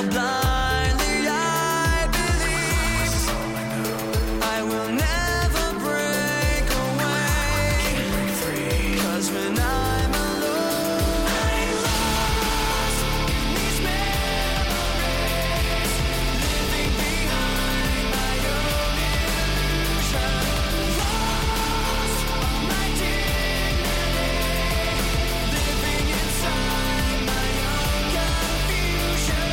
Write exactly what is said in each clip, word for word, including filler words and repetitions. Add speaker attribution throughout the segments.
Speaker 1: blindly I believe I will never break away, 'cause when I'm alone I'm lost in these memories, living behind my own illusion, lost all my dignity, living inside my own confusion.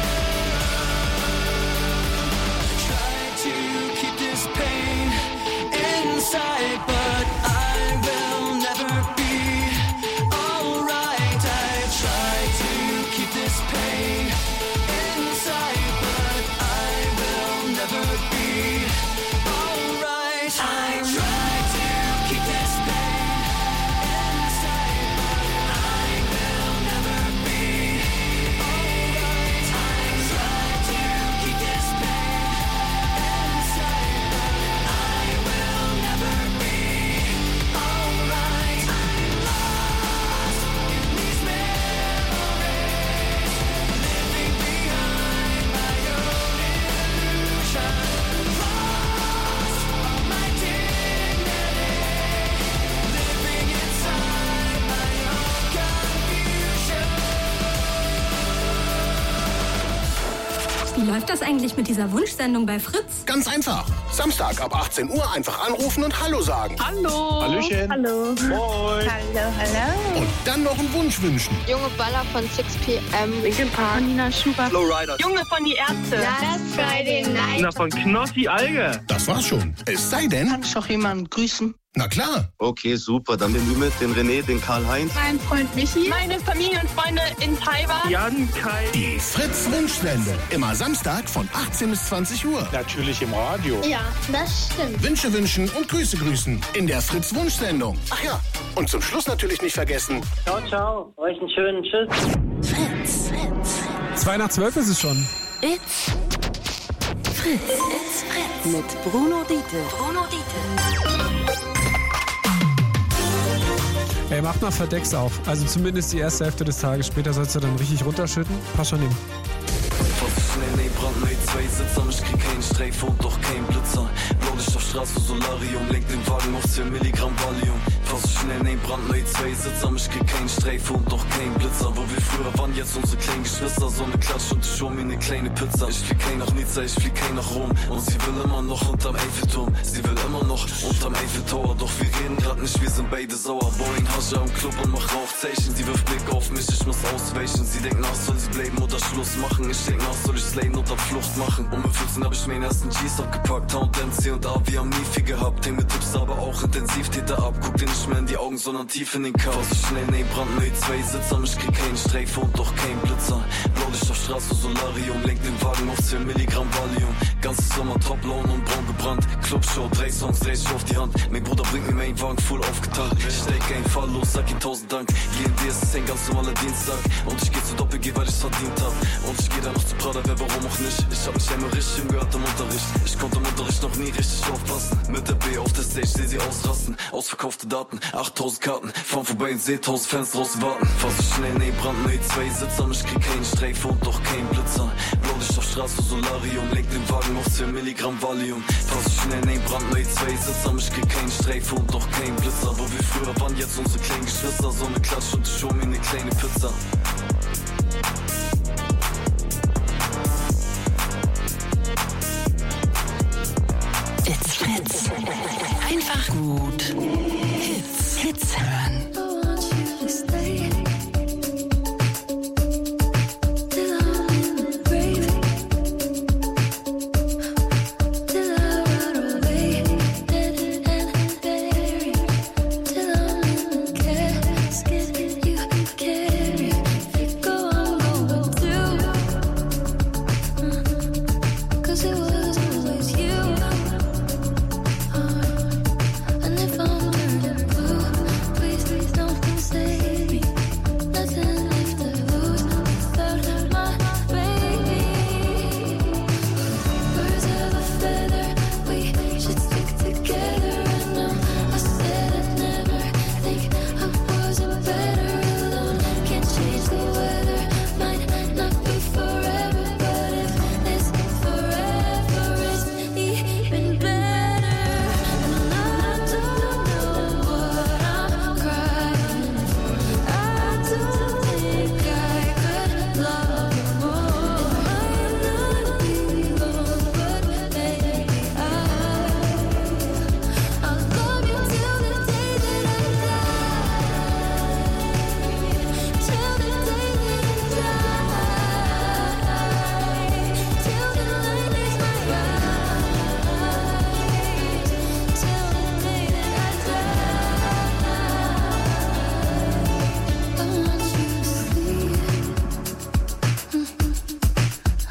Speaker 1: Try to keep this pain inside, but I will never be alright. I try to keep this pain inside, but I will never be alright. I try to keep this pain inside, but I will never be alright. I try to keep this pain inside, but I will never be alright. I'm lost in these memories, living behind my own illusion, lost all my dignity, living inside my own confusion.
Speaker 2: Wie läuft das eigentlich mit dieser Wunschsendung bei Fritz?
Speaker 3: Ganz einfach. Samstag ab achtzehn Uhr einfach anrufen und Hallo sagen.
Speaker 4: Hallo.
Speaker 5: Hallöchen.
Speaker 6: Hallo.
Speaker 5: Moin.
Speaker 6: Hallo, hallo.
Speaker 3: Und dann noch einen Wunsch wünschen.
Speaker 7: Junge Baller von six p m.
Speaker 6: Linkin Park. Nina Schubert.
Speaker 5: Flowrider.
Speaker 6: Junge von die Ärzte.
Speaker 7: Last Friday Night.
Speaker 5: Na, von Knossi Alge.
Speaker 3: Das war's schon. Es sei denn,
Speaker 6: Kann ich doch jemanden grüßen?
Speaker 3: na klar,
Speaker 8: Okay, super. Dann den Ümit, den René, den Karl-Heinz.
Speaker 6: Mein Freund Michi. Meine Familie und Freunde in Taiwan.
Speaker 5: Jan, Kai.
Speaker 3: die Fritz-Wunschsendung. Immer Samstag von achtzehn bis zwanzig Uhr.
Speaker 5: Natürlich im Radio.
Speaker 7: Ja, das stimmt.
Speaker 3: Wünsche wünschen und Grüße grüßen. In der Fritz-Wunschsendung. Ach ja, und zum Schluss natürlich nicht vergessen.
Speaker 9: Ciao, ciao. Euch einen schönen Tschüss.
Speaker 2: Fritz, Fritz.
Speaker 4: Zwei nach zwölf ist es schon.
Speaker 2: It's Fritz. It's Fritz. Mit Bruno Diete. Bruno Diete.
Speaker 4: Ey, mach mal Verdecks auf. Also zumindest die erste Hälfte des Tages. Später sollst du dann richtig runterschütten. Passt schon hin.
Speaker 1: Schnell, Brand, nee, zwei Sitzer, ich krieg keinen Streif und doch kein Blitzer. Blaulicht auf Straße, Solarium, lenk den Wagen auf zehn Milligramm Valium. Fass so schnell, nee, Brand, nee, zwei Sitzer, ich krieg keinen Streif und doch kein Blitzer. Wo wir früher waren, jetzt unsere kleinen Geschwister, so ne Klatsch und ich schau mir ne kleine Pizza. Ich flieg kein nach Nizza, ich flieg kein nach Rom und sie will immer noch unterm Eiffelturm. Sie will immer noch unterm Eiffeltower, doch wir reden grad nicht, wir sind beide sauer. Boeing, Hascha im Club und mach Rauchzeichen. Sie wirft Blick auf mich, ich muss ausweichen. Sie denkt nach, soll sie bleiben oder Schluss machen? Ich denk nach, soll ich slayen oder Flucht machen? Um mit fünfzehn hab ich meinen ersten G's abgepackt. Hound, M C und A, wir haben nie viel gehabt. Hänge Tipps, aber auch intensiv, Täter ab. Guck dir nicht mehr in die Augen, sondern tief in den Chaos. So schnell, nee, Brand, nee, zwei Sitzer, ich krieg keinen Streif und doch kein Blitzer. Blaulicht auf Straße, Solarium, lenk den Wagen auf zehn Milligramm Valium. Ganzes Sommer Top-Laune und braun gebrannt. Clubshow, drei Songs, dreh ich auf die Hand. Mein Bruder bringt mir meinen Wagen voll aufgetankt. Ich steig ein Fall los, sag ihm tausend Dank. G N D ist ein ganz normaler Dienstag. Und ich geh zu Doppel-G, weil ich's verdient hab. Und ich geh dann noch zu Prada, wer warum auch nicht. Ich hab mich einmal richtig gehört im Unterricht. Ich konnte im Unterricht noch nie richtig aufpassen. Mit der B auf der Stage, seh sie ausrasten. Ausverkaufte Daten, achttausend Karten. Fahren vorbei und seh tausend Fans draußen warten. Fass so schnell, nee, Brand, nee, zwei Sitzer. Ich krieg keinen Streif und doch kein Blitzer. Blaulicht auf Straße, Solarium, lenk den Wagen auf zehn Milligramm Valium. Fass so schnell, nee, Brand, nee, zwei Sitzer. Ich krieg keinen Streif und doch kein Blitzer. Wo wir früher waren, jetzt unsere kleinen Geschwister. So ne Klatsch und ich schau mir ne kleine Pizza.
Speaker 2: It's Fritz. Einfach gut. Hits. Hits hören.
Speaker 10: And if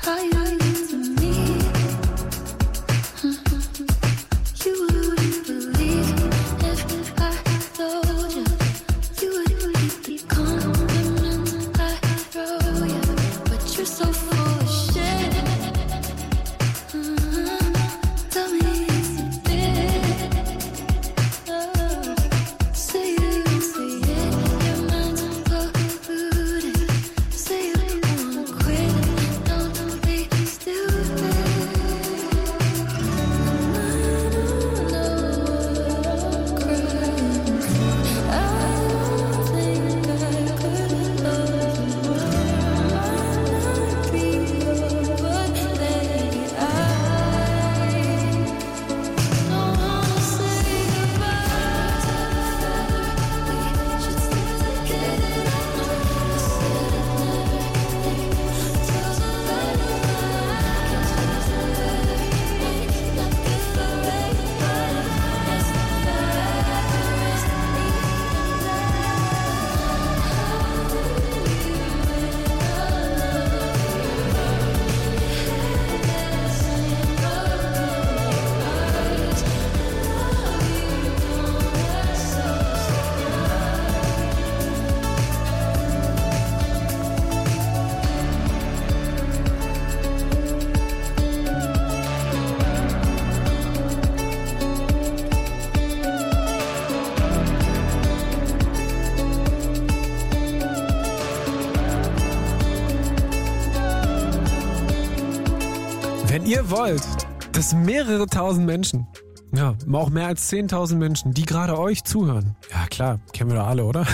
Speaker 4: Wenn ihr wollt, dass mehrere tausend Menschen, ja, auch mehr als zehntausend Menschen, die gerade euch zuhören, ja klar, kennen wir doch alle, oder?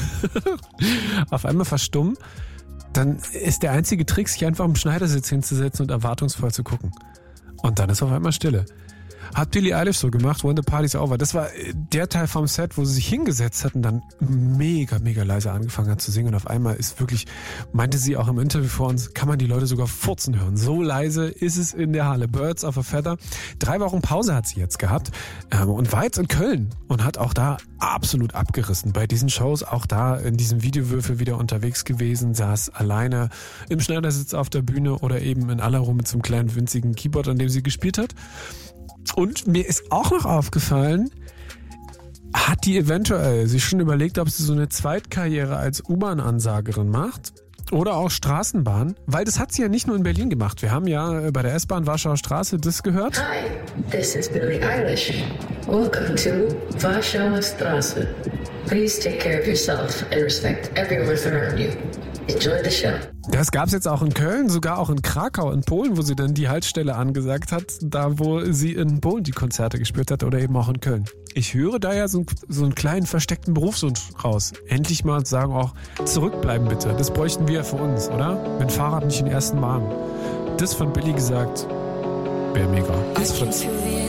Speaker 4: auf einmal verstummen, dann ist der einzige Trick, sich einfach am Schneidersitz hinzusetzen und erwartungsvoll zu gucken. Und dann ist auf einmal Stille. Hat Billie Eilish so gemacht, When the Party's Over. Das war der Teil vom Set, wo sie sich hingesetzt hat und dann mega, mega leise angefangen hat zu singen. Und auf einmal ist wirklich, meinte sie auch im Interview vor uns, kann man die Leute sogar furzen hören. So leise ist es in der Halle. Birds of a Feather. Drei Wochen Pause hat sie jetzt gehabt ähm, und war jetzt in Köln und hat auch da absolut abgerissen. Bei diesen Shows auch da in diesem Videowürfel wieder unterwegs gewesen, saß alleine im Schneidersitz auf der Bühne oder eben in aller Ruhe mit so einem kleinen winzigen Keyboard, an dem sie gespielt hat. Und mir ist auch noch aufgefallen, hat die eventuell sich schon überlegt, ob sie so eine Zweitkarriere als U-Bahn-Ansagerin macht oder auch Straßenbahn, weil das hat sie ja nicht nur in Berlin gemacht. Wir haben ja bei der S-Bahn Warschauer Straße das gehört.
Speaker 10: Hi, this is Billie Eilish. Welcome to Warschauer Straße. Please take care of yourself and respect everyone around you. Enjoy the show.
Speaker 4: Das gab's jetzt auch in Köln, sogar auch in Krakau, in Polen, wo sie dann die Haltestelle angesagt hat, da wo sie in Polen die Konzerte gespielt hat oder eben auch in Köln. Ich höre da ja so, so einen kleinen versteckten Berufswunsch raus. Endlich mal sagen auch, zurückbleiben bitte. Das bräuchten wir für uns, oder? Mit Fahrrad nicht den ersten Wagen. Das von Billy gesagt, wäre mega. Das Fritz.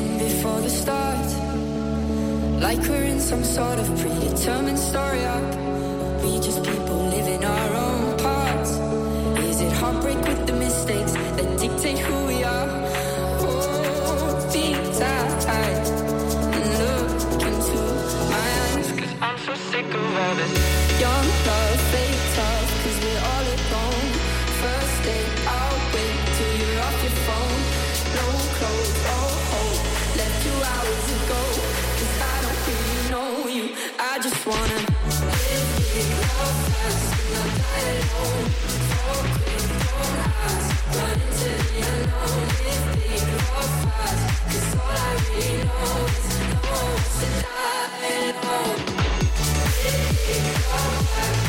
Speaker 4: Like we're in some sort of predetermined story arc. We just people living our own parts. Is it heartbreak with the mistakes that dictate who we are? Hold me tight and look into my eyes, 'cause I'm so sick of all this young love, fake tough, 'cause we're all alone. First day, I'll wait till you're off your phone. No clothes, oh hope, left two hours ago. 'Cause I don't really know you, I just wanna live big, love fast, and not die alone. So quick, don't ask, run into the unknown. Live big, love fast, 'cause all I really know is no one should die alone. Live big, love fast,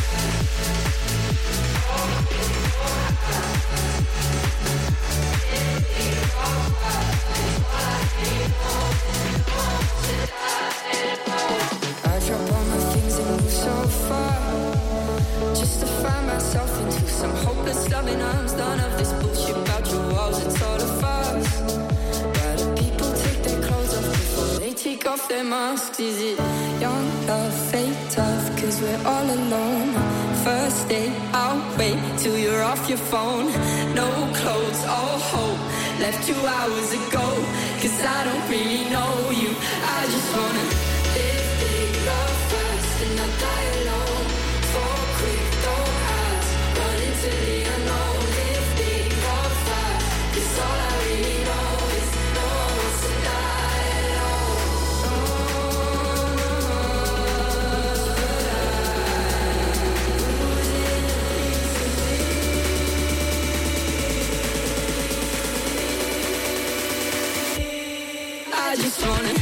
Speaker 4: so quick, don't ask. Live big, love fast, 'cause all I really know is no one should die alone. I drop all my things and move so far, just to find myself into some hopeless loving arms. None of this bullshit about your walls, it's all a farce. Why do people take their clothes off before they take off their masks? Is it young love, fake tough, 'cause we're all alone. First day, I'll wait till you're off your phone. No clothes, all hope, left two hours ago. 'Cause I don't really know you, I just wanna live big, love fast, and not die alone. Fall quick, don't ask, run into the unknown. Live big, love fast.
Speaker 11: I just wanna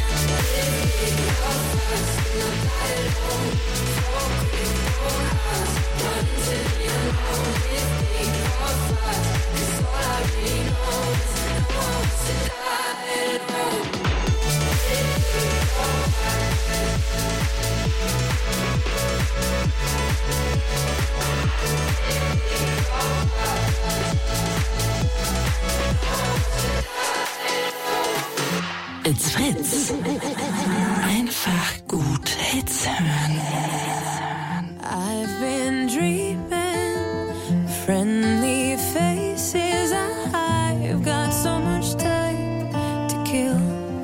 Speaker 2: It's Fritz. Einfach gut Hits hören.
Speaker 11: I've been dreaming, friendly faces. I've got so much time to kill.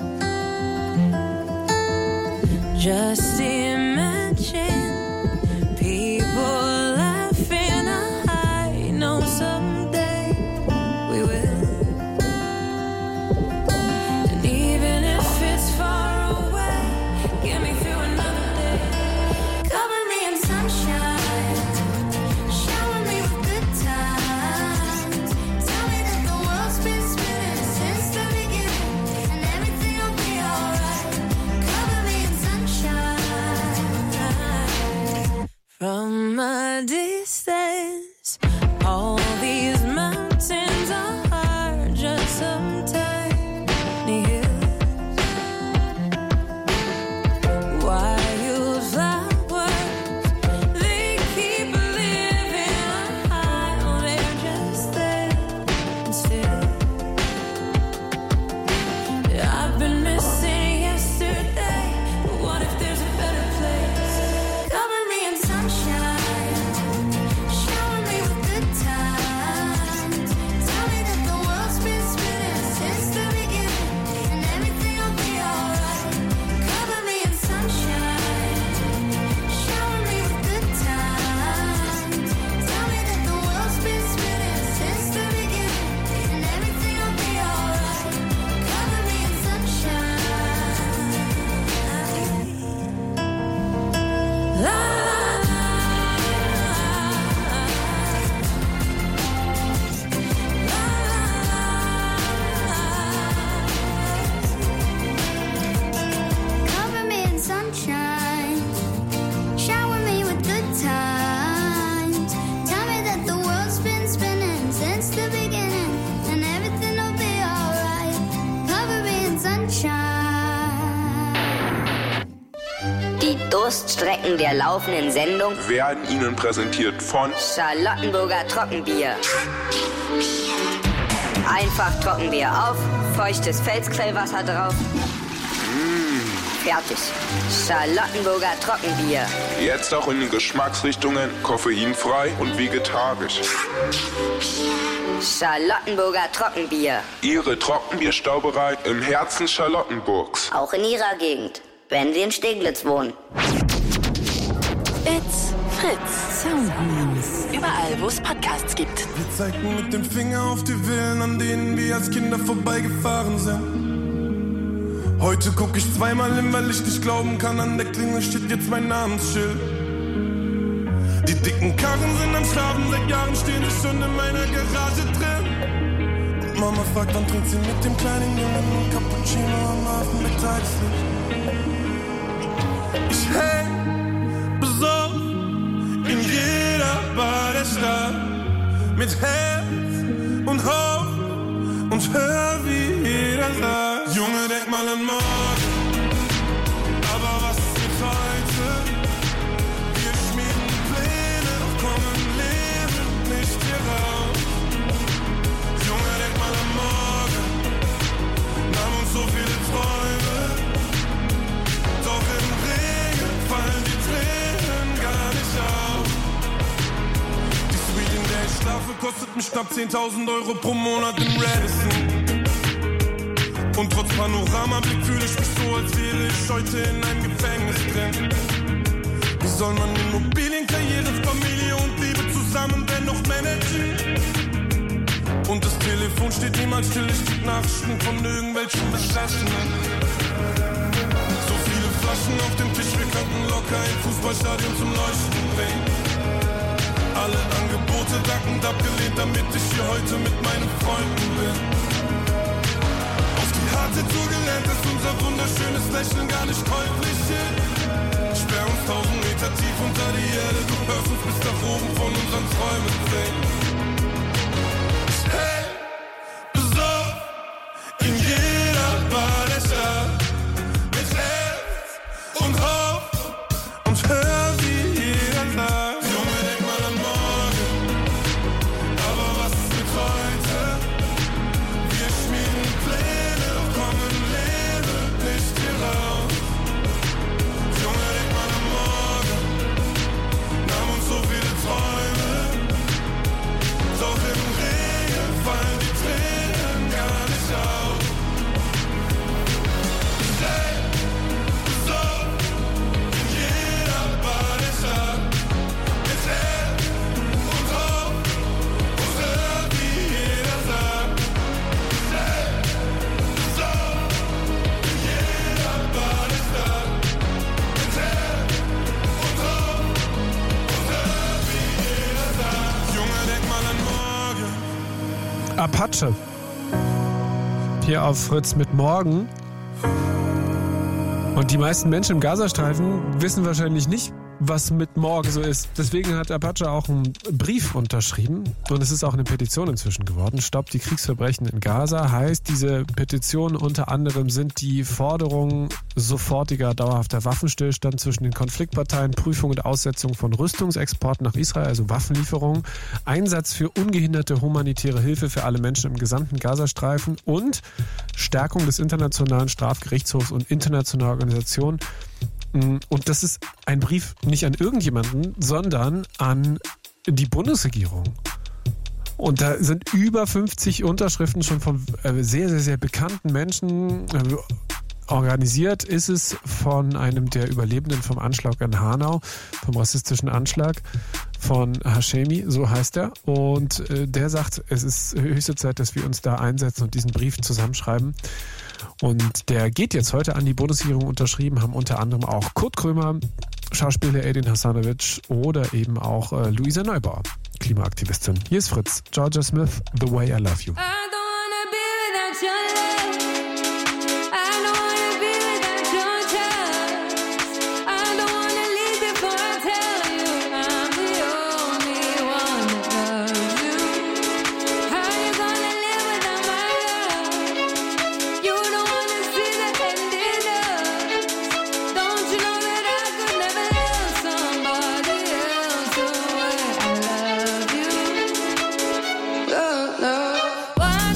Speaker 11: Just imagine people laughing. I know someday we will. And even if it's far away, get me through another day. Cover me in sunshine, shower me with good times. Tell me that the world's been spinning since the beginning, and everything will be alright. Cover me in sunshine. From a distance, all these mountains are just some tiny hills. Wildflowers, they keep living high. Oh, they're just there and still. I've been missing yesterday, but what if there's a better place? Cover me in sunshine, shower me with good times. Tell me that the world's been spinning since the beginning, and everything will be alright. Cover me in sunshine, shower me with good times. Tell me that the world's been spinning since the beginning, and everything will be alright. Cover me in sunshine. La la Cover me in sunshine, shower me with good times. Tell me that the world's been spinning since the beginning, and everything will be alright. Cover me in sunshine.
Speaker 12: Die Durststrecken der laufenden Sendung
Speaker 13: werden Ihnen präsentiert von
Speaker 12: Charlottenburger Trockenbier. Einfach Trockenbier auf, feuchtes Felsquellwasser drauf. Fertig. Charlottenburger Trockenbier.
Speaker 13: Jetzt auch in den Geschmacksrichtungen koffeinfrei und vegetarisch.
Speaker 12: Charlottenburger Trockenbier.
Speaker 13: Ihre Trockenbierstauberei im Herzen Charlottenburgs.
Speaker 12: Auch in Ihrer Gegend, wenn Sie in Steglitz wohnen.
Speaker 2: It's Fritz. Sound News. Überall, wo es Podcasts gibt.
Speaker 14: Wir zeigten mit dem Finger auf die Villen, an denen wir als Kinder vorbeigefahren sind. Heute guck ich zweimal hin, weil ich nicht glauben kann, an der Klingel steht jetzt mein Namensschild. Die dicken Karren sind am Schlafen, seit Jahren stehen sie schon in meiner Garage drin. Und Mama fragt, wann trinkt sie mit dem kleinen Jungen einen Cappuccino am Hafen mit Tageslicht. Ich häng besoffen in jeder Bar der Stadt, mit Herz und Hoffnung und hör, wie jeder sagt: Junge, denk mal an morgen, aber was ist mit heute? Wir schmieden Pläne, doch kommen Leben nicht hier raus. Junge, denk mal an morgen, nahmen uns so viele Träume, doch im Regen fallen die Tränen gar nicht auf. Die Suite, in der ich schlafe, kostet mich knapp zehntausend Euro pro Monat in Radisson. Und trotz Panoramablick fühle ich mich so, als wäre ich heute in einem Gefängnis drin. Wie soll man Immobilien, Karriere, Familie und Liebe zusammen dennoch managen? Und das Telefon steht niemals still, ich krieg Nachrichten von irgendwelchen Beschaffenen. So viele Flaschen auf dem Tisch, wir könnten locker ein Fußballstadion zum Leuchten bringen. Alle Angebote dankend abgelehnt, damit ich hier heute mit meinen Freunden bin. Architekturgelernt ist unser wunderschönes Lächeln gar nicht käuflich. Sperr uns tausend Meter tief unter die Erde, du hörst uns bis nach oben von unseren Träumen singen. Hey, besoffen in jeder Bar der Stadt, mit Herz und Hoffnung und hör, wie jeder sagt: Junge, denk mal an morgen, aber was ist mit heute? Wir schmieden Pläne, doch kommen Lebe nicht hier raus. Junge, denk mal an morgen, nahm uns so viele Träume, doch im Regen fallen die Tränen gar nicht auf. Hey, so, in jeder Bar der Stadt, mit Herz und Hoffnung und hör, wie jeder sagt. Hey, so, in jeder Bar der Stadt, mit Herz und Hoffnung und hör, wie jeder sagt. Junge, denk mal an morgen.
Speaker 4: Apache. Hier auf Fritz mit Morgen. Und die meisten Menschen im Gazastreifen wissen wahrscheinlich nicht, was mit morgen so ist. Deswegen hat Apache auch einen Brief unterschrieben und es ist auch eine Petition inzwischen geworden. Stoppt die Kriegsverbrechen in Gaza heißt, diese Petition unter anderem sind die Forderungen sofortiger dauerhafter Waffenstillstand zwischen den Konfliktparteien, Prüfung und Aussetzung von Rüstungsexporten nach Israel, also Waffenlieferungen, Einsatz für ungehinderte humanitäre Hilfe für alle Menschen im gesamten Gazastreifen und Stärkung des Internationalen Strafgerichtshofs und internationaler Organisationen. Und das ist ein Brief nicht an irgendjemanden, sondern an die Bundesregierung. Und da sind über fünfzig Unterschriften schon von sehr, sehr, sehr bekannten Menschen. Organisiert ist es von einem der Überlebenden vom Anschlag in Hanau, vom rassistischen Anschlag von Hashemi, so heißt er. Und der sagt, es ist höchste Zeit, dass wir uns da einsetzen und diesen Brief zusammenschreiben. Und der geht jetzt heute an die Bundesregierung. Unterschrieben haben unter anderem auch Kurt Krömer, Schauspieler Edin Hasanovic oder eben auch äh, Luisa Neubauer, Klimaaktivistin. Hier ist Fritz, Georgia Smith, The Way I Love You.
Speaker 11: I don't wanna be without your love. I don't wanna be without your touch. I don't wanna leave before I tell you I'm the only one that loves you. How you gonna live without my love? You don't wanna see the end it does. Don't you know that I could never love somebody else the way I love you? Love, love. Why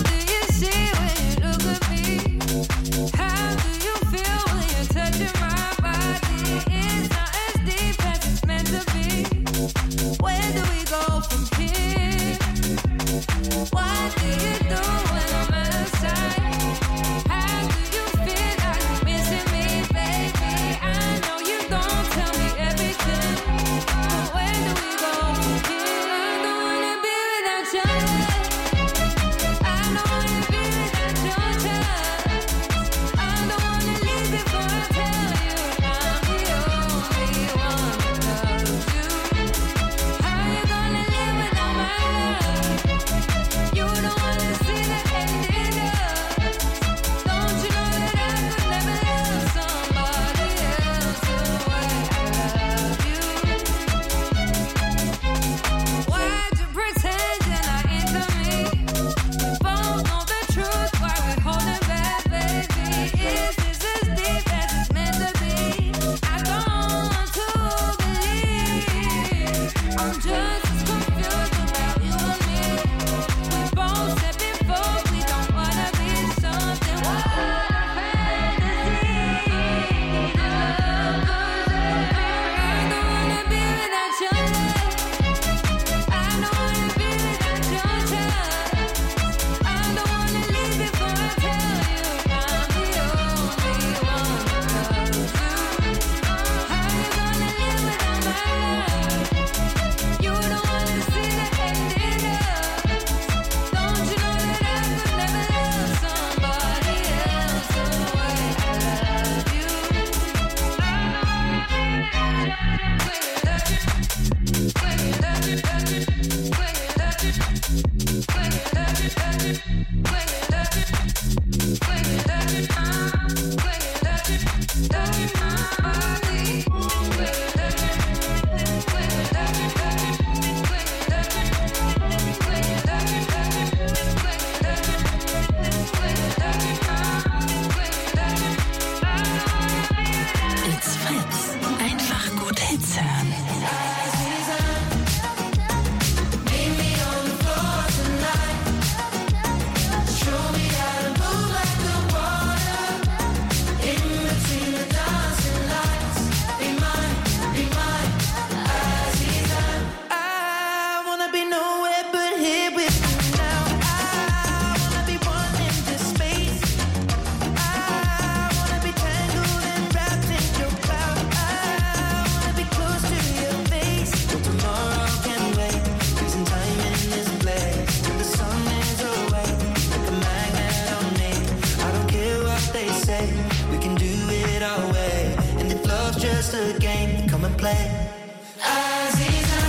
Speaker 15: and play. Aziza,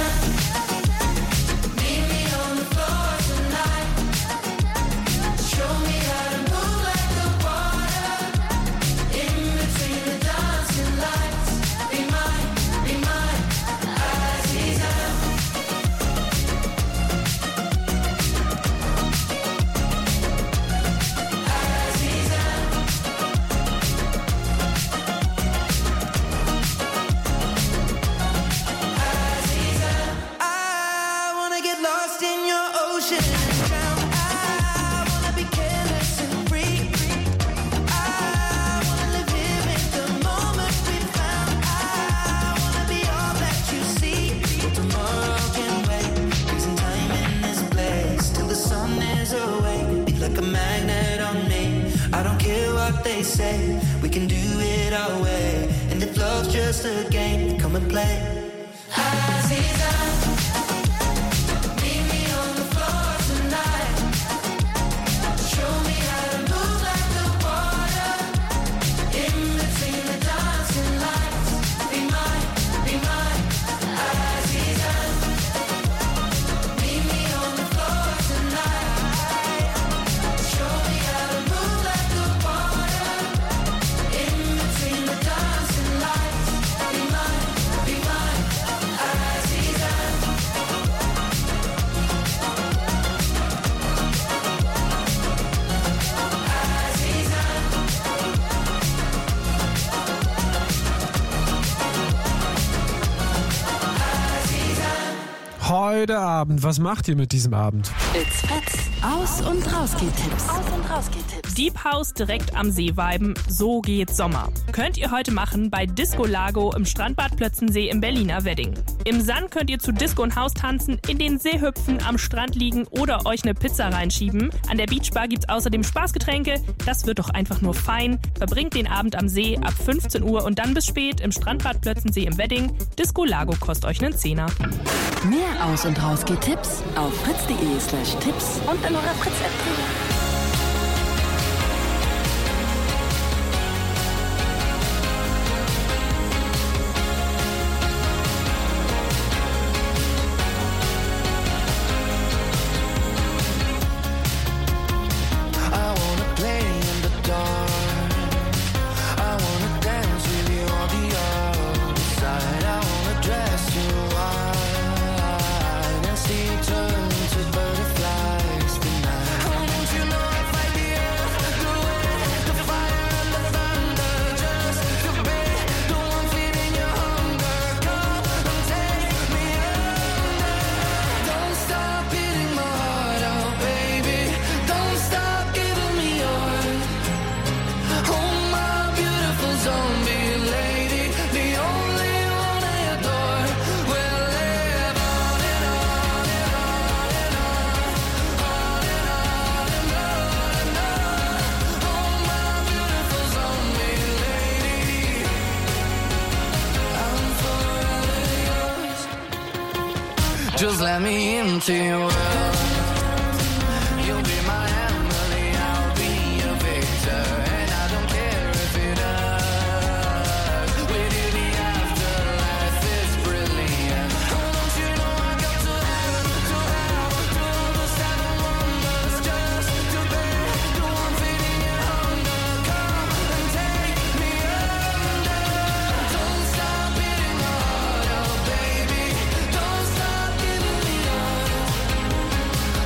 Speaker 15: meet me on the floor tonight. Show me how to move like the water in between the dancing lights. Be mine, be mine, Aziza. Aziza. I wanna get lost in your ocean and drown. I wanna be careless and free. I wanna live here in the moment we found. I wanna be all that you see. But tomorrow can wait. Freezing time in this place till the sun is awake. Be like a magnet on me. I don't care what they say. We can do it our way. And if love's just a game, come and play. Aziza, meet me on the floor tonight. Show me how to move like the water in between the dancing lights. Be mine, be mine, Aziza. Meet me on the floor tonight. Show me how to move like the water in between the dancing lights. Be mine, be mine, Aziza.
Speaker 4: Heute Abend, was macht ihr mit diesem Abend?
Speaker 2: It's Fritz. Aus- und Rausgeht-Tipps. Aus- und Rausgeht-Tipps.
Speaker 16: Deep House direkt am See viben, so geht Sommer. Könnt ihr heute machen bei Disco Lago im Strandbad Plötzensee im Berliner Wedding. Im Sand könnt ihr zu Disco und House tanzen, in den See hüpfen, am Strand liegen oder euch eine Pizza reinschieben. An der Beachbar gibt's außerdem Spaßgetränke. Das wird doch einfach nur fein. Verbringt den Abend am See ab fünfzehn Uhr und dann bis spät im Strandbad Plötzensee im Wedding. Disco Lago kostet euch einen Zehner.
Speaker 2: Mehr Aus- und Rausgeht-Tipps auf fritz.de slash Tipps und in eurer Fritz-App.
Speaker 15: I wanna play in the dark. I wanna dance with you on the other side. I wanna dress you wide and see you turn to butterflies tonight. Oh, don't you know I'd fight the earth, the wind, the fire and the thunder just to be the one feeding your hunger. Come and take me under. Don't stop beating my heart out, baby. Don't stop giving me yours. Oh, my beautiful zombie lady, the only one I adore. We'll live on and on and on and on, on and on and on and on. Oh, my beautiful zombie lady, I'm forever yours. Just let me into your world. You'll be my Emily, I'll be your Victor, and I don't care if it hurts. With you the afterlife is brilliant. Oh, don't you know I got to heaven, to hell, to all the seven wonders, just to be the one feeding your hunger. Come and take me under. Don't stop beating my heart out, baby. Don't stop giving me yours.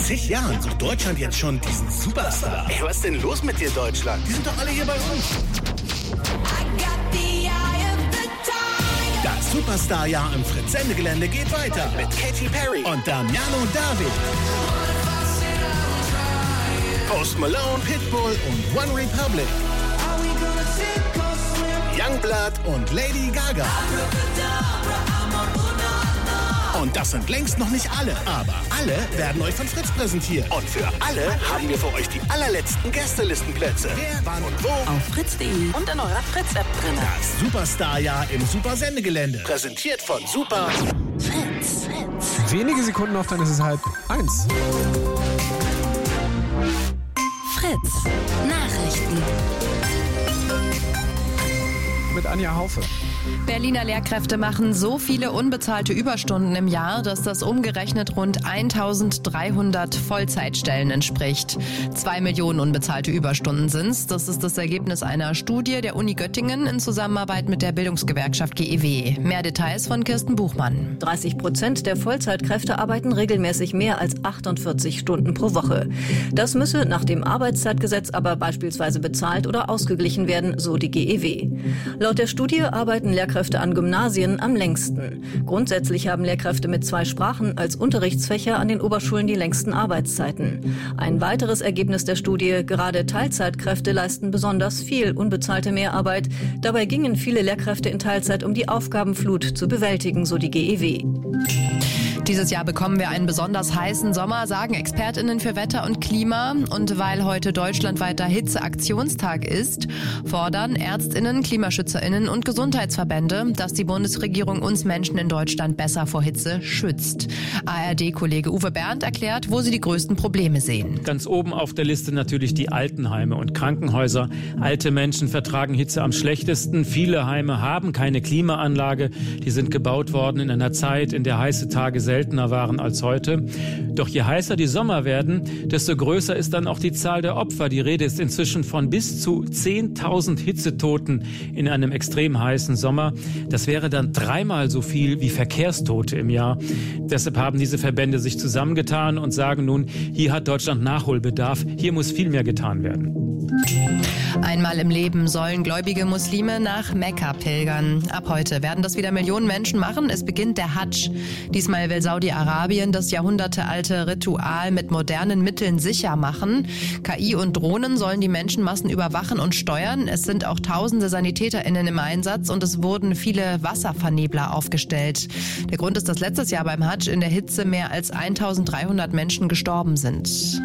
Speaker 3: zig Jahren sucht Deutschland jetzt schon diesen Superstar. Ey, was ist denn los mit dir, Deutschland? Die sind doch alle hier bei uns. Das Superstar-Jahr im Fritz-Sendegelände geht weiter mit Katy Perry und Damiano David. Post Malone, Pitbull und One Republic. Youngblood und Lady Gaga. Und das sind längst noch nicht alle, aber alle werden euch von Fritz präsentiert. Und für alle haben wir für euch die allerletzten Gästelistenplätze. Wer, wann und wo?
Speaker 2: Auf fritz punkt de und in eurer Fritz-App drin.
Speaker 3: Das Superstar-Jahr im Super-Sendegelände. Präsentiert von Super
Speaker 2: Fritz. Fritz.
Speaker 4: Wenige Sekunden noch, dann ist es halb eins.
Speaker 2: Fritz. Nachrichten.
Speaker 4: Mit Anja Haufe.
Speaker 17: Berliner Lehrkräfte machen so viele unbezahlte Überstunden im Jahr, dass das umgerechnet rund eintausenddreihundert Vollzeitstellen entspricht. Zwei Millionen unbezahlte Überstunden sind's. Das ist das Ergebnis einer Studie der Uni Göttingen in Zusammenarbeit mit der Bildungsgewerkschaft G E W. Mehr Details von Kirsten Buchmann.
Speaker 18: dreißig Prozent der Vollzeitkräfte arbeiten regelmäßig mehr als achtundvierzig Stunden pro Woche. Das müsse nach dem Arbeitszeitgesetz aber beispielsweise bezahlt oder ausgeglichen werden, so die G E W. Laut der Studie arbeiten Lehrkräfte an Gymnasien am längsten. Grundsätzlich haben Lehrkräfte mit zwei Sprachen als Unterrichtsfächer an den Oberschulen die längsten Arbeitszeiten. Ein weiteres Ergebnis der Studie: Gerade Teilzeitkräfte leisten besonders viel unbezahlte Mehrarbeit. Dabei gingen viele Lehrkräfte in Teilzeit, um die Aufgabenflut zu bewältigen, so die G E W.
Speaker 17: Dieses Jahr bekommen wir einen besonders heißen Sommer, sagen ExpertInnen für Wetter und Klima. Und weil heute deutschlandweiter Hitzeaktionstag ist, fordern ÄrztInnen, KlimaschützerInnen und Gesundheitsverbände, dass die Bundesregierung uns Menschen in Deutschland besser vor Hitze schützt. A R D-Kollege Uwe Bernd erklärt, wo sie die größten Probleme sehen.
Speaker 19: Ganz oben auf der Liste natürlich die Altenheime und Krankenhäuser. Alte Menschen vertragen Hitze am schlechtesten. Viele Heime haben keine Klimaanlage. Die sind gebaut worden in einer Zeit, in der heiße Tage seltener waren als heute. Doch je heißer die Sommer werden, desto größer ist dann auch die Zahl der Opfer. Die Rede ist inzwischen von bis zu zehntausend Hitzetoten in einem extrem heißen Sommer. Das wäre dann dreimal so viel wie Verkehrstote im Jahr. Deshalb haben diese Verbände sich zusammengetan und sagen nun, hier hat Deutschland Nachholbedarf. Hier muss viel mehr getan werden.
Speaker 17: Einmal im Leben sollen gläubige Muslime nach Mekka pilgern. Ab heute werden das wieder Millionen Menschen machen. Es beginnt der Hadsch. Diesmal will Saudi-Arabien das jahrhundertealte Ritual mit modernen Mitteln sicher machen. K I und Drohnen sollen die Menschenmassen überwachen und steuern. Es sind auch tausende SanitäterInnen im Einsatz und es wurden viele Wasservernebler aufgestellt. Der Grund ist, dass letztes Jahr beim Hadsch in der Hitze mehr als eintausenddreihundert Menschen gestorben sind.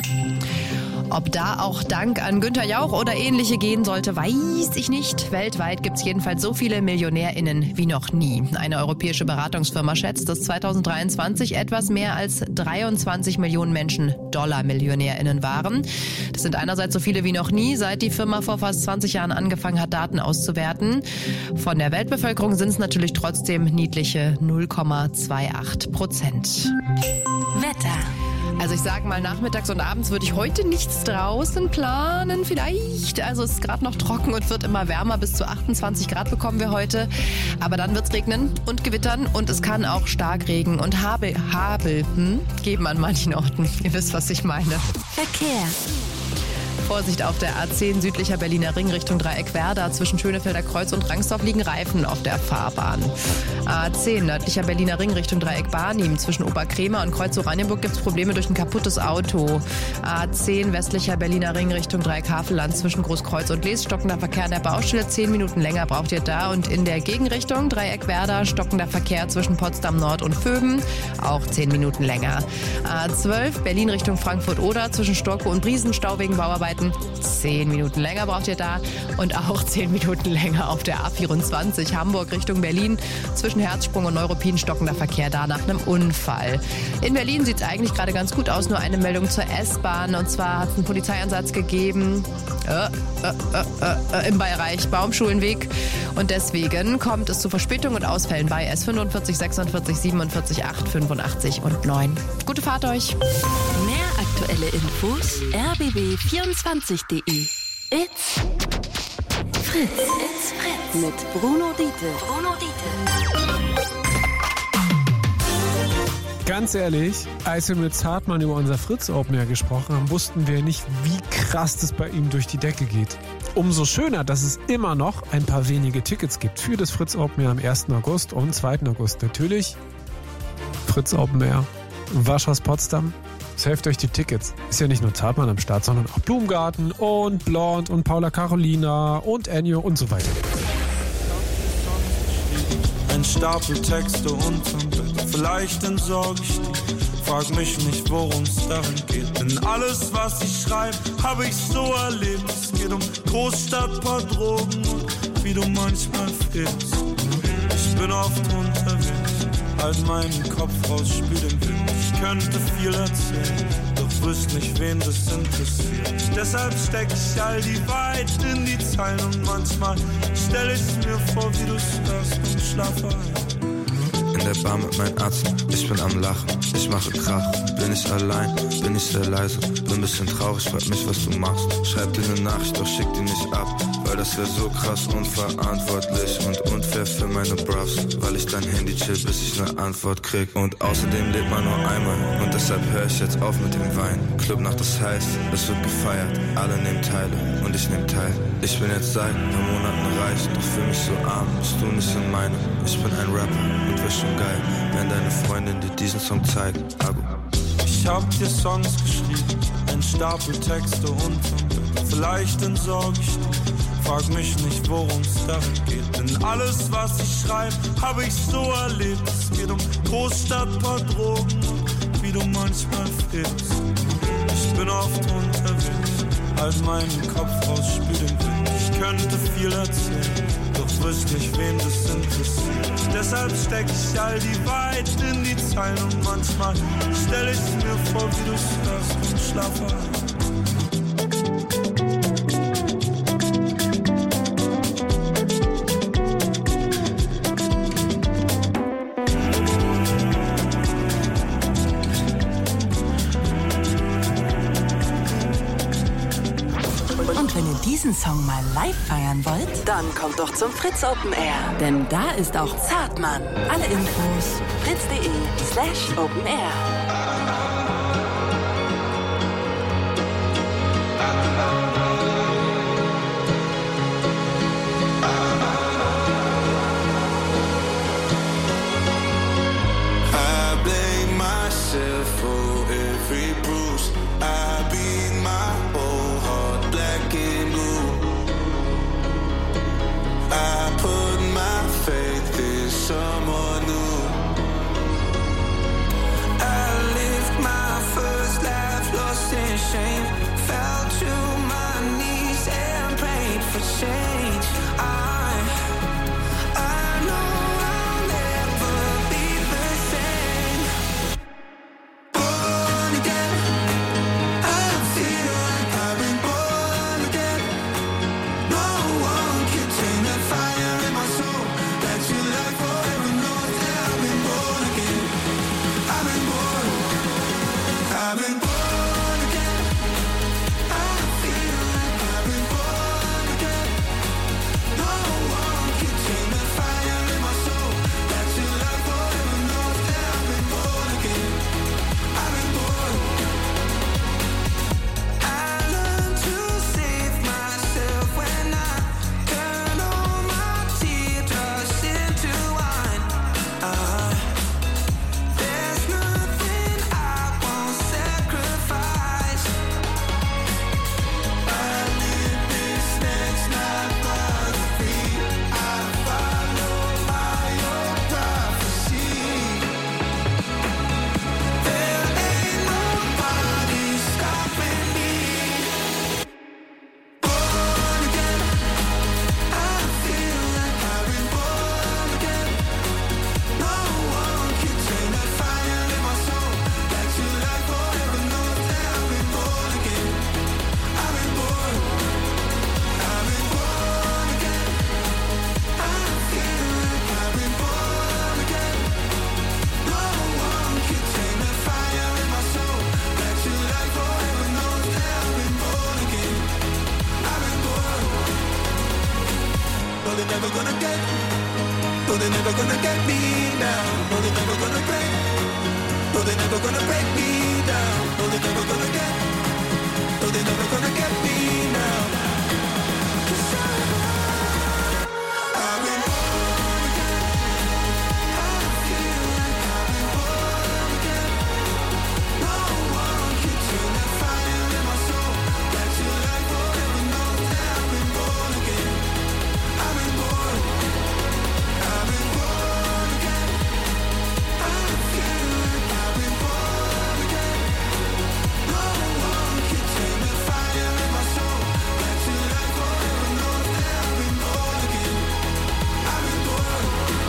Speaker 17: Ob da auch Dank an Günther Jauch oder Ähnliche gehen sollte, weiß ich nicht. Weltweit gibt es jedenfalls so viele MillionärInnen wie noch nie. Eine europäische Beratungsfirma schätzt, dass zweitausenddreiundzwanzig etwas mehr als dreiundzwanzig Millionen Menschen Dollar-MillionärInnen waren. Das sind einerseits so viele wie noch nie, seit die Firma vor fast zwanzig Jahren angefangen hat, Daten auszuwerten. Von der Weltbevölkerung sind es natürlich trotzdem niedliche null Komma achtundzwanzig Prozent.
Speaker 2: Wetter.
Speaker 17: Also ich sage mal, nachmittags und abends würde ich heute nichts draußen planen, vielleicht. Also es ist gerade noch trocken und wird immer wärmer, bis zu achtundzwanzig Grad bekommen wir heute. Aber dann wird es regnen und gewittern und es kann auch Starkregen und Hagel, Hagel hm, geben an manchen Orten. Ihr wisst, was ich meine.
Speaker 2: Verkehr.
Speaker 17: Vorsicht auf der A zehn südlicher Berliner Ring Richtung Dreieck-Werder. Zwischen Schönefelder Kreuz und Rangsdorf liegen Reifen auf der Fahrbahn. A zehn nördlicher Berliner Ring Richtung Dreieck-Barnim. Zwischen Oberkremer und Kreuz Oranienburg gibt es Probleme durch ein kaputtes Auto. A zehn westlicher Berliner Ring Richtung Dreieck-Havelland. Zwischen Großkreuz und Lees stockender Verkehr an der Baustelle. Zehn Minuten länger braucht ihr da. Und in der Gegenrichtung Dreieck-Werder stockender Verkehr zwischen Potsdam Nord und Vöben. Auch zehn Minuten länger. A zwölf Berlin Richtung Frankfurt-Oder. Zwischen Storkow und Briesen Stau wegen Bauarbeiten. Zehn Minuten länger braucht ihr da und auch zehn Minuten länger auf der A vierundzwanzig Hamburg Richtung Berlin. Zwischen Herzsprung und Neuruppin stockender Verkehr da nach einem Unfall. In Berlin sieht es eigentlich gerade ganz gut aus, nur eine Meldung zur S-Bahn. Und zwar hat es einen Polizeieinsatz gegeben äh, äh, äh, äh, im Bereich Baumschulenweg. Und deswegen kommt es zu Verspätungen und Ausfällen bei S fünfundvierzig, sechsundvierzig, siebenundvierzig, acht, fünfundachtzig und neun. Gute Fahrt euch!
Speaker 2: Mehr aktuelle Infos r b b vierundzwanzig punkt de. It's Fritz. It's Fritz. Mit Bruno Diete. Bruno Diete.
Speaker 4: Ganz Ganz ehrlich, als wir mit Zartmann über unser Fritz Open Air gesprochen haben, wussten wir nicht, wie krass das bei ihm durch die Decke geht. Umso schöner, dass es immer noch ein paar wenige Tickets gibt für das Fritz Open Air am ersten August und zweiten August. Natürlich Fritz Open Air, Waschhaus Potsdam. Saved euch die Tickets. Ist ja nicht nur Zartmann am Start, sondern auch Blumengarten und Blond und Paula Carolina und Ennio und so weiter.
Speaker 14: Ein Stapel Texte unterm Bett, vielleicht entsorge ich die. Frag mich nicht, worum es darin geht, denn alles, was ich schreibe, habe ich so erlebt. Es geht um Großstadt, paar Drogen und wie du manchmal fehlst. Ich bin oft unterwegs, halt meinen Kopf raus, spür den Wind. Ich könnte viel erzählen, doch wüsste nicht, wen das interessiert. Deshalb steck ich all die Wahrheit in die Zeilen und manchmal stell ich mir vor, wie du hörst und schlafe ein.
Speaker 20: In der Bar mit meinem Arzt, ich bin am Lachen, ich mache Krach. Bin ich allein, bin ich sehr leise, bin ein bisschen traurig, frag mich, was du machst. Schreib dir eine Nachricht, doch schick die nicht ab, weil das wäre so krass unverantwortlich und unfair für meine Bros. Weil ich dein Handy chill, bis ich eine Antwort krieg. Und außerdem lebt man nur einmal und deshalb höre ich jetzt auf mit dem Wein. Clubnacht, das heißt, es wird gefeiert, alle nehmen Teile und ich nehm teil. Ich bin jetzt seit ein paar Monaten reich, doch fühl mich so arm, bist du nicht in meinem. Ich bin ein Rapper und wär schon geil, wenn deine Freundin dir diesen Song zeigt. Agu.
Speaker 14: Ich hab dir Songs geschrieben, ein Stapel Texte unterm Bett. Vielleicht entsorge ich die, frag mich nicht, worum es darin geht. Denn alles, was ich schreibe, habe ich so erlebt. Es geht um Großstadt, paar Drogen und wie du manchmal fehlst. Ich bin oft unterwegs, halt meinen Kopf raus, spür den Wind. Ich könnte viel erzählen, doch wüsste nicht, wen das interessiert. Deshalb steck ich all die Wahrheit in die Zeilen und manchmal stell ich mir vor, wie du hörst und schlafe ein.
Speaker 21: Diesen Song mal live feiern wollt? Dann kommt doch zum Fritz Open Air. Denn da ist auch Zartmann. Alle Infos fritz.de slash Open Air.
Speaker 14: I blame myself for every bruise. I beat my whole heart black and blue. I put my faith in someone new. I lived my first life lost in shame. Fell to my knees and prayed for change. I, I know I'll never be the same. Born again, I feel like I've been born again. No one can tame the fire in my soul. That you like forever knows that I've been born again. I've been born, I've been born again. I feel like I've been born again. No one can tame the fire in my soul. That you like forever knows that I've been born again. I've been born. I learned to save myself when I turn all my teardrops into wine. Uh, there's nothing I won't sacrifice. I live this next life but free. I follow my own prophecy. There ain't nobody stopping me. Born again, I feel like I've been born again. No one can tame the fire in my soul. That you like forever knows that I've been born again. I've been born, I've been born again. I feel like I've been born again. No one can tame the fire in my soul. That you like forever knows that I've been born again. I've been born. No, they're never gonna get. No, they're never gonna get me now. No, they're never gonna break. No, they're never gonna break me down. No, they're never gonna get. No, they're never gonna get me now. 'Cause I'm, I've been born again. I feel like I've been born again. No one can turn that fire in my soul. That your life forever knows that I've been born again. I've been born. I've been born again. I feel like I've been born again. No one can turn that fire in my soul. That your life forever knows that I've been born again. I've been born.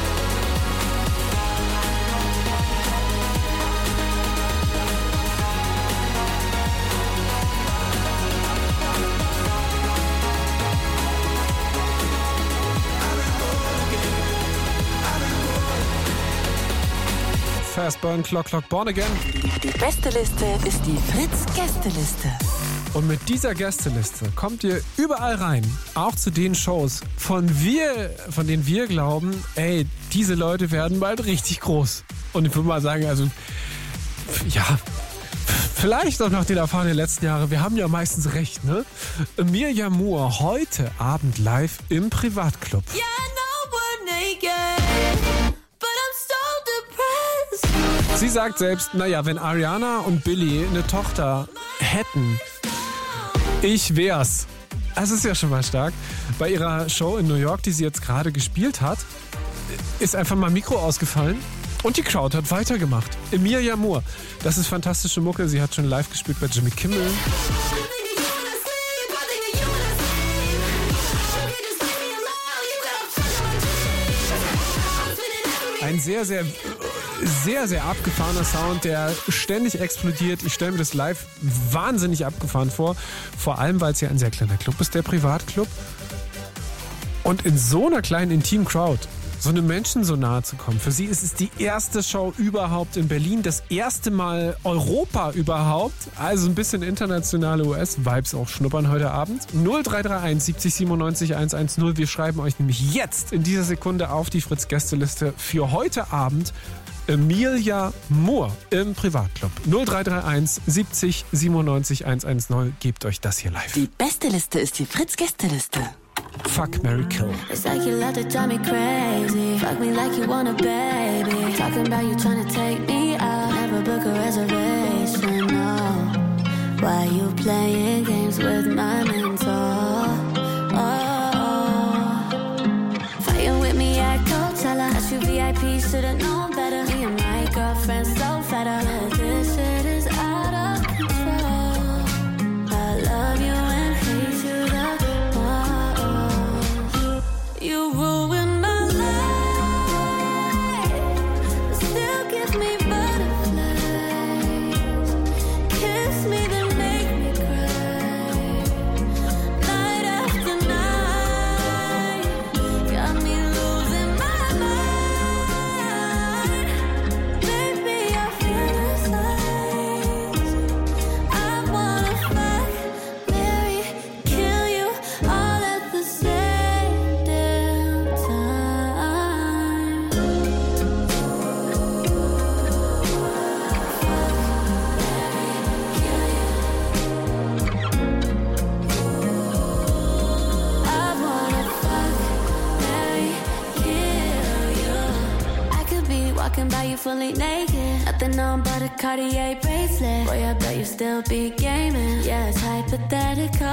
Speaker 4: Fast Burn, Clock, Clock, Born Again.
Speaker 21: Die beste Liste ist die Fritz-Gästeliste.
Speaker 4: Und mit dieser Gästeliste kommt ihr überall rein, auch zu den Shows, von, wir, von denen wir glauben, ey, diese Leute werden bald richtig groß. Und ich würde mal sagen, also, ja, vielleicht auch nach den Erfahrungen der letzten Jahre, wir haben ja meistens recht, ne? Emilia Moore, heute Abend live im Privatclub.
Speaker 11: Yeah, I know we're naked, but I'm so depressed.
Speaker 4: Sie sagt selbst, naja, wenn Ariana und Billy eine Tochter hätten, ich wär's. Das ist ja schon mal stark. Bei ihrer Show in New York, die sie jetzt gerade gespielt hat, ist einfach mal Mikro ausgefallen und die Crowd hat weitergemacht. Emilia Moore, das ist fantastische Mucke. Sie hat schon live gespielt bei Jimmy Kimmel. Ein sehr, sehr, sehr, sehr abgefahrener Sound, der ständig explodiert. Ich stelle mir das live wahnsinnig abgefahren vor. Vor allem, weil es ja ein sehr kleiner Club ist, der Privatclub. Und in so einer kleinen, intimen Crowd so einem Menschen so nahe zu kommen. Für sie ist es die erste Show überhaupt in Berlin. Das erste Mal Europa überhaupt. Also ein bisschen internationale U S-Vibes auch schnuppern heute Abend. null drei drei eins siebzig siebenundneunzig hundertzehn. Wir schreiben euch nämlich jetzt in dieser Sekunde auf die Fritz-Gästeliste für heute Abend Emilia Moore im Privatclub. null drei drei eins siebzig siebenundneunzig hundertzehn. Gebt euch das hier live.
Speaker 21: Die beste Liste ist die Fritz-Gästeliste.
Speaker 4: Fuck, Marry, Kill.
Speaker 11: It's like you love to drive me crazy. Fuck me like you want a baby. Talking about you trying to take me out. Never book a reservation, no. Why you playing games with my mentor? Oh, fighting with me at Coachella. That's you V I P, should've known better. Me and my girlfriend so fed up. This shit is out of control. I love you and hate you the You ruined my life, but still give me butterflies. Kiss me, then make me cry. Night after night, got me losing my mind. Baby, I fantasize. I wanna fuck, marry, kill you all at the same. Walking by you fully naked, nothing on but a Cartier bracelet. Boy, I bet you still be gaming. Yeah, it's hypothetical,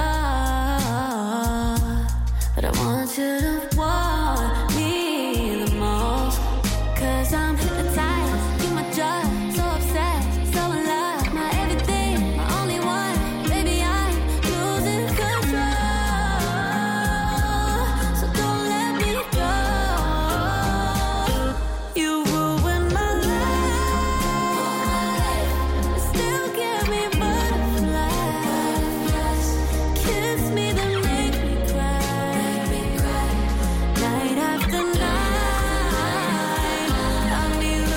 Speaker 11: but I want you to want me the most. Cause I'm hypnotized, you my drug, so obsessed, so in love. My everything, my only one. Baby, I'm losing control, so don't let me go. You Night after night, got me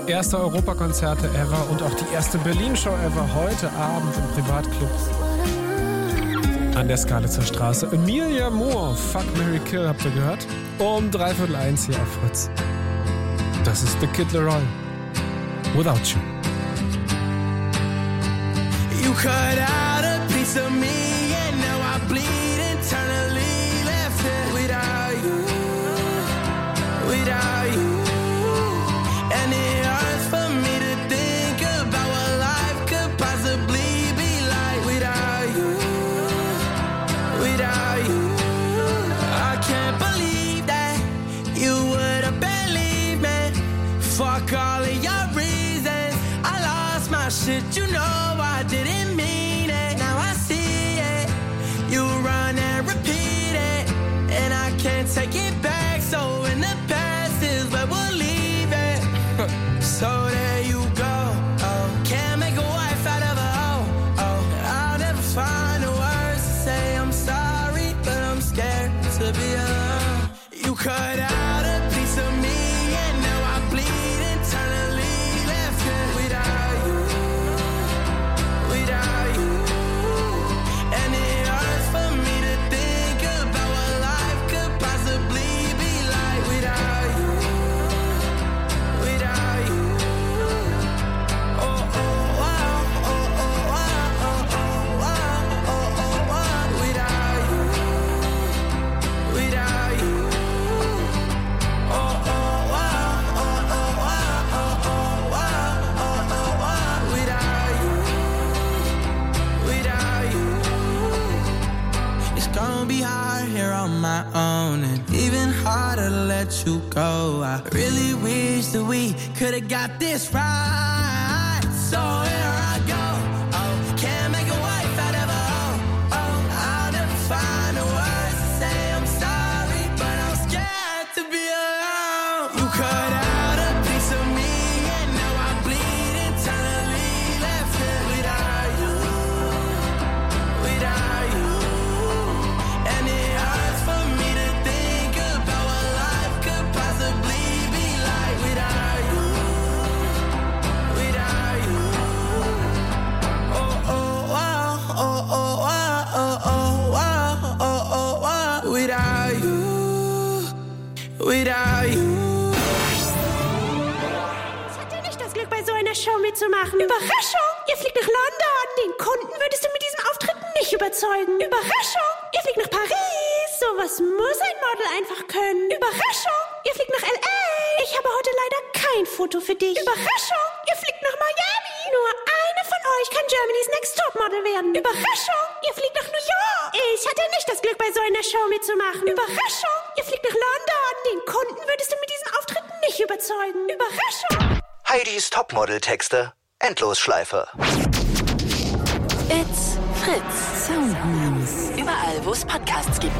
Speaker 4: Erste Europakonzerte ever und auch die erste Berlin-Show ever heute Abend im Privatclub an der Skalitzer Straße. Emilia Moore, Fuck, Marry, Kill, habt ihr gehört? Um dreiviertel eins hier auf Fritz. Das ist The Kid Laroi. Without You.
Speaker 15: You cut out a piece of me and now I bleed internally, left it without you, without you. And it hurts for me to think about what life could possibly be like without you, without you. I can't believe that you would have believed me. Fuck all of your reasons, I lost my shit, you know I didn't mean it. Now I see it, you run and repeat it, and I can't take it back. So in the past is where we'll leave it. So there you go. Oh, can't make a wife out of a hoe. Oh, I'll never find the words to say I'm sorry, but I'm scared to be alone. You cut out a piece of me, and now I bleed internally, left it without you, without you. And it hurts for me to think about what life could possibly be like without you, without you. Oh, oh, wow, oh, oh, wow, oh, oh, wow, oh, oh, wow, without you, without you. Oh, oh, wow, oh, oh, wow, oh, oh, wow, oh, oh, wow, without you, without you. It's gonna be hard here on my own, and even harder to let you go. I really wish that we could've got this right. So here I go. Oh, can't make a wife out of a hoe. Oh, I'll never find the words to say I'm sorry, but I'm scared to be alone. You cut out a piece of me, and now I bleed internally, left it without you, without you. And it hurts for me to think about what life could possibly be like without you, without you. Oh, oh, wow, oh, oh, wow, oh, oh, wow, oh, oh, wow, without you, without you.
Speaker 8: Ich hatte nicht das Glück, bei so einer Show mitzumachen. Überraschung! Ihr fliegt nach London. Den Kunden würdest du mit diesem Auftritt nicht überzeugen. Überraschung! Ihr fliegt nach Paris. Sowas muss ein Model einfach können. Überraschung! Ihr fliegt nach L A. Ich habe heute leider kein Foto für dich. Überraschung! Ihr fliegt nach Miami. Nur eine von euch kann Germany's Next Topmodel werden. Überraschung! Ihr fliegt nach New York. Ich hatte nicht das Glück, bei so einer Show mitzumachen. Überraschung! Ihr fliegt nach London. Den Kunden würdest du mit diesem Auftritt nicht überzeugen. Überraschung!
Speaker 22: Heidis Topmodel-Texte. Endlosschleife.
Speaker 2: It's Fritz. Sound News. Überall, wo es Podcasts gibt.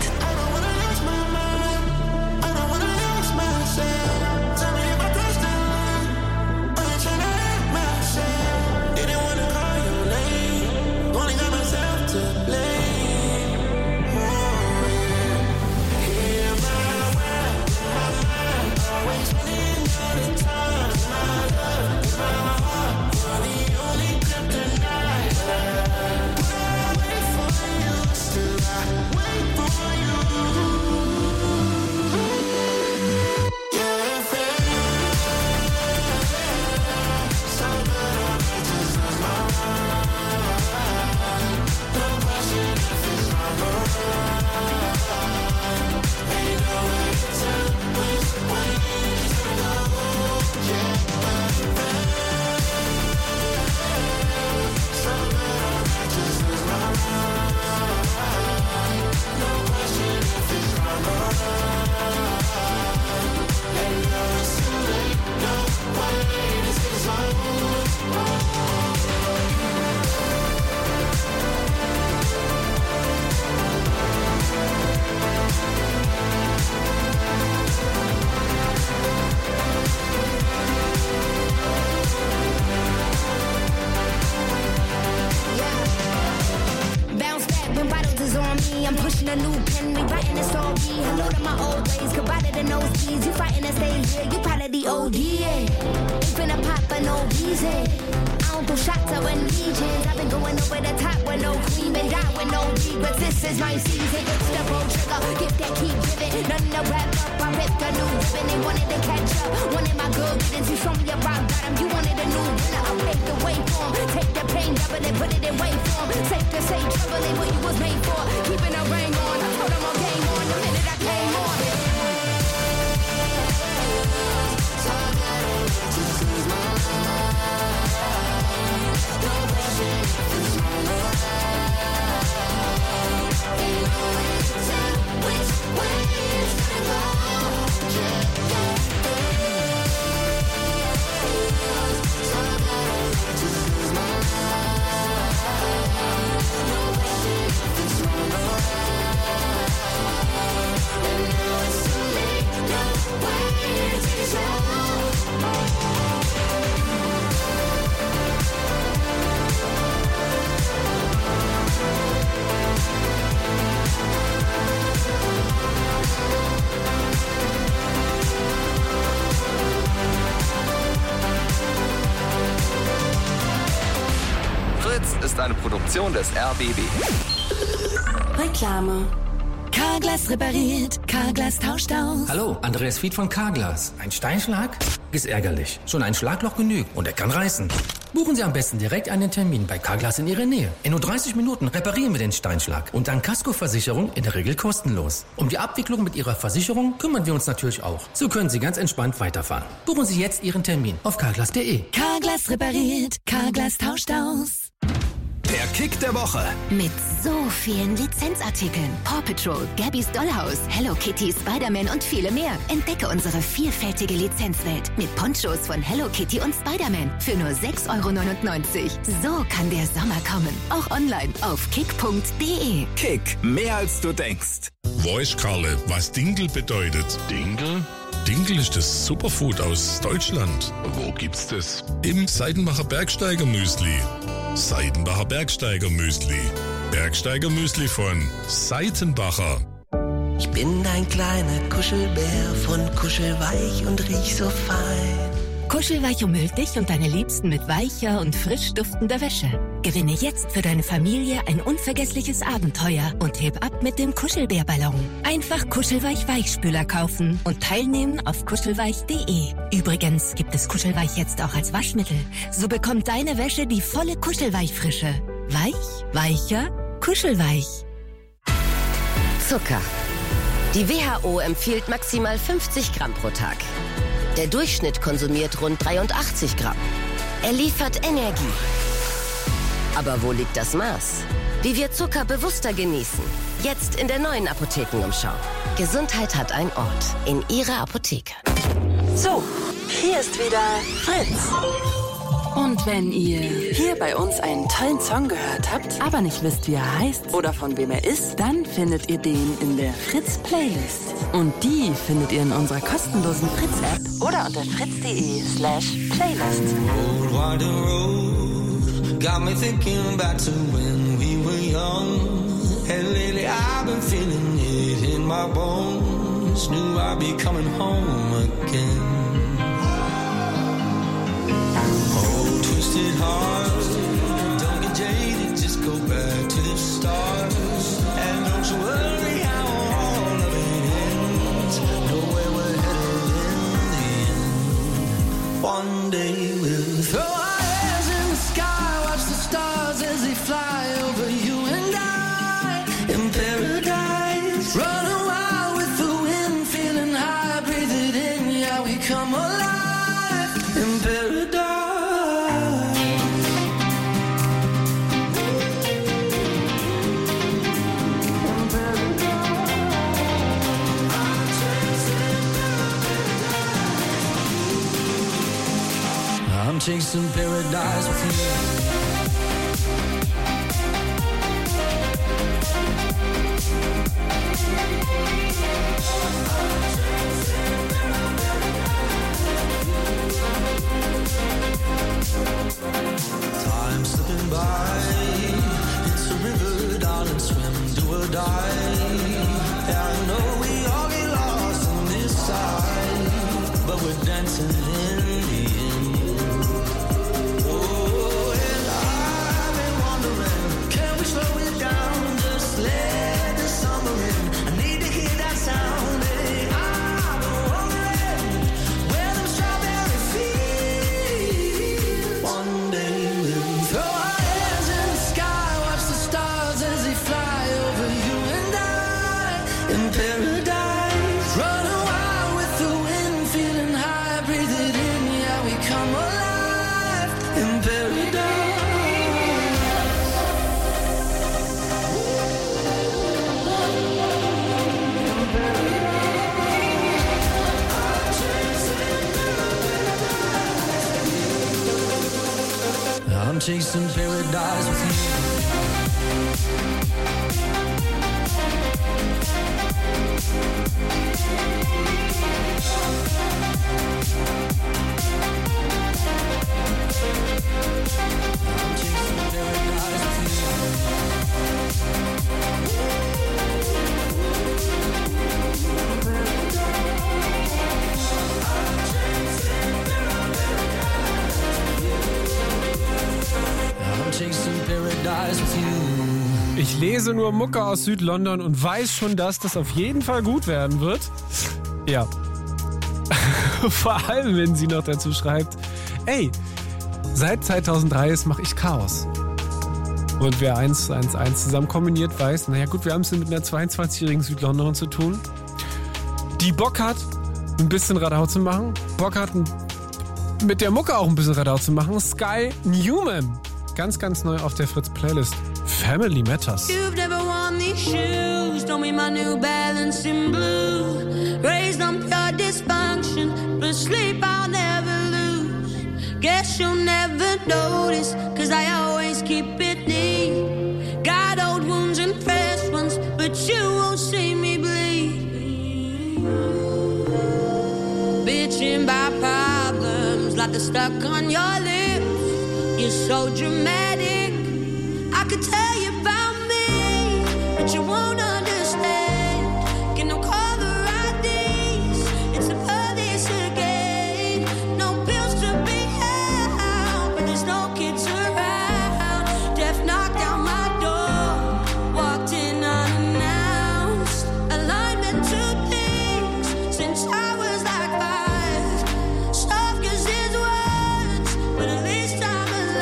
Speaker 23: I'm pushing a new pen, rewriting a story. Hello to my old ways, goodbye to the nosebleeds. You fighting to stay here, you probably the O D. Ain't finna pop for no reason. I don't do shots, I run legions. I've been going over the top with no cream and die with no regrets. This is my season. It's the road trigger, gift that keep giving. None to wrap up, I ripped a new ribbon. They wanted to catch up, wanted my good riddance. You show me a rock bottom, you wanted a new winner. I paved the way for 'em. Take the pain, double it, put it in way form. Safe to say, trouble ain't what you was made for. Keeping a ring on, I told 'em all game on the minute I came on.
Speaker 22: Ist eine Produktion des R B B.
Speaker 21: Reklame. Carglass repariert, Carglass tauscht aus.
Speaker 5: Hallo, Andreas Fied von Carglass. Ein Steinschlag? Ist ärgerlich. Schon ein Schlagloch genügt und er kann reißen. Buchen Sie am besten direkt einen Termin bei Carglass in Ihrer Nähe. In nur dreißig Minuten reparieren wir den Steinschlag und dank Kaskoversicherung in der Regel kostenlos. Um die Abwicklung mit Ihrer Versicherung kümmern wir uns natürlich auch. So können Sie ganz entspannt weiterfahren. Buchen Sie jetzt Ihren Termin auf carglass punkt de.
Speaker 21: Carglass repariert, Carglass tauscht aus.
Speaker 3: Der Kick der Woche.
Speaker 21: Mit so vielen Lizenzartikeln. Paw Patrol, Gabby's Dollhouse, Hello Kitty, Spider-Man und viele mehr. Entdecke unsere vielfältige Lizenzwelt mit Ponchos von Hello Kitty und Spider-Man für nur sechs Euro neunundneunzig. So kann der Sommer kommen. Auch online auf kick punkt de.
Speaker 3: Kick, mehr als du denkst.
Speaker 6: Weiß Karle, was Dinkel bedeutet. Dinkel? Dinkel ist das Superfood aus Deutschland. Wo gibt's das? Im Seidenbacher Bergsteiger Müsli. Seidenbacher Bergsteiger Müsli. Bergsteiger Müsli von Seitenbacher.
Speaker 7: Ich bin ein kleiner Kuschelbär von Kuschelweich und riech so fein.
Speaker 21: Kuschelweich umhüllt dich und deine Liebsten mit weicher und frisch duftender Wäsche. Gewinne jetzt für deine Familie ein unvergessliches Abenteuer und heb ab mit dem Kuschelbärballon. Einfach Kuschelweich Weichspüler kaufen und teilnehmen auf kuschelweich punkt de. Übrigens gibt es Kuschelweich jetzt auch als Waschmittel. So bekommt deine Wäsche die volle Kuschelweichfrische. Weich, weicher, kuschelweich.
Speaker 24: Zucker. Die W H O empfiehlt maximal fünfzig Gramm pro Tag. Der Durchschnitt konsumiert rund dreiundachtzig Gramm. Er liefert Energie. Aber wo liegt das Maß? Wie wir Zucker bewusster genießen. Jetzt in der neuen Apothekenumschau. Gesundheit hat einen Ort. In Ihrer Apotheke.
Speaker 21: So, hier ist wieder Fritz. Und wenn ihr hier bei uns einen tollen Song gehört habt, aber nicht wisst, wie er heißt oder von wem er ist, dann findet ihr den in der Fritz-Playlist. Und die findet ihr in unserer kostenlosen Fritz-App oder unter fritz punkt de slash playlist.
Speaker 25: Old winding road got me thinking back to when we were young. And lately I've been feeling it in my bones. Knew I'd be coming home again. Twisted hearts, don't get jaded, just go back to the start. And don't you worry how all of it ends. Know where we're headed in the end. One day we'll throw our hands in the sky, watch the stars as they fly over you and I. In paradise, running wild with the wind, feeling high, breathe it in, yeah, we come alive. In paradise. I'm chasing paradise with you. Time slipping by. It's a river, darling, swim, do or die. Yeah, I know we all get lost on this side, but we're dancing in the end. chasing paradise with you.
Speaker 4: Ich lese nur Mucke aus Südlondon und weiß schon, dass das auf jeden Fall gut werden wird. Ja. Vor allem, wenn sie noch dazu schreibt, ey, seit zweitausenddrei mache ich Chaos. Und wer eins eins eins zusammen kombiniert, weiß, naja gut, wir haben es mit einer zweiundzwanzigjährigen Südlondonerin zu tun, die Bock hat, ein bisschen Radau zu machen, Bock hat, mit der Mucke auch ein bisschen Radau zu machen. Sky Newman. Ganz, ganz neu auf der Fritz-Playlist. Family Matters.
Speaker 11: You've never worn these shoes. Told me my New Balance in blue. Raised on pure dysfunction, but sleep I'll never lose. Guess you'll never notice, cause I always keep it neat. Got old wounds and fresh ones, but you won't see me bleed. Bitching by problems like they're stuck on your lips. You're so dramatic, I could tell you about me, but you won't understand. Get no caller I Ds, it's the police again. No bills to be had, but there's no kids around. Death knocked down my door, walked in unannounced. Alignment to things since I was like five. Soft cause his words, but at least I'm